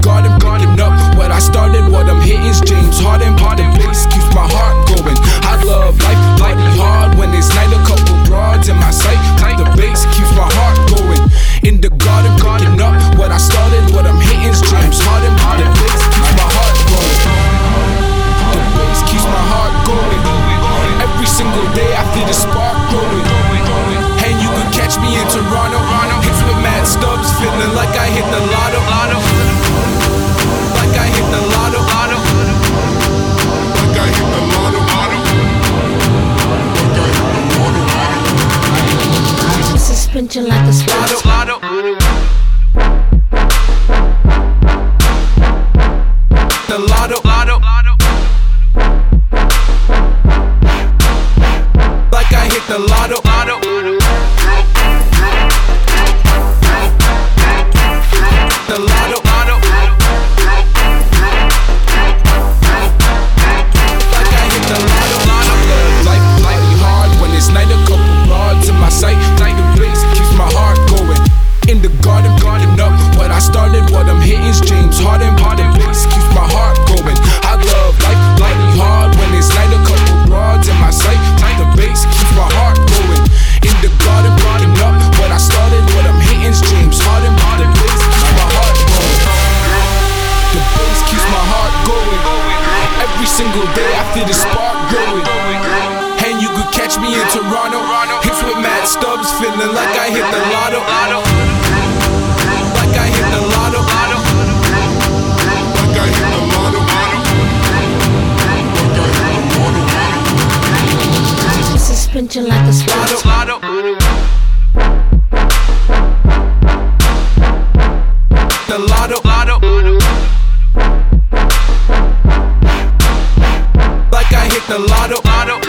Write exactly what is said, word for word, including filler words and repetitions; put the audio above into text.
garden, garden up. What I started, what I'm hitting's James Harden. But the bass keeps my heart going. I love life, party hard when it's night. A couple broads in my sight. The bass keeps my heart going. In the garden, garden up. What I started, what I'm hitting's James Harden. But the bass keeps my heart going. The bass keeps my heart going. Every single day I feel the spark growing. And you can catch me in Toronto. Hits with mad stubs, feeling like I hit the lotto. Like I hit the lotto. Like I hit the lotto. Suspension like a spot. Lotto. The lotto. Lotto. Like I hit the lotto. Lotto. The lotto. Lotto. Like I hit the lotto. Lotto. Life, life hard when it's night. A couple rods in my sight. Like the bass keeps my heart going. In the garden, garden up. What I started, what I'm hitting's James Harden. But the bass keeps my heart going. I love life, life hard when it's night. A couple rods in my sight. Like the bass keeps my heart going. In the garden, garden up. What I started, what I'm hitting's James Harden. But the bass keeps my heart going. The bass keeps my heart going. Every single day I feel the spark growing. And you could catch me in Toronto. Hits with mad stubs, feeling like I hit the lotto. Like I hit the lotto. Like I hit the lotto. Suspension like a spot. Lotto. The lotto. Lotto. Like I hit the lotto. Lotto.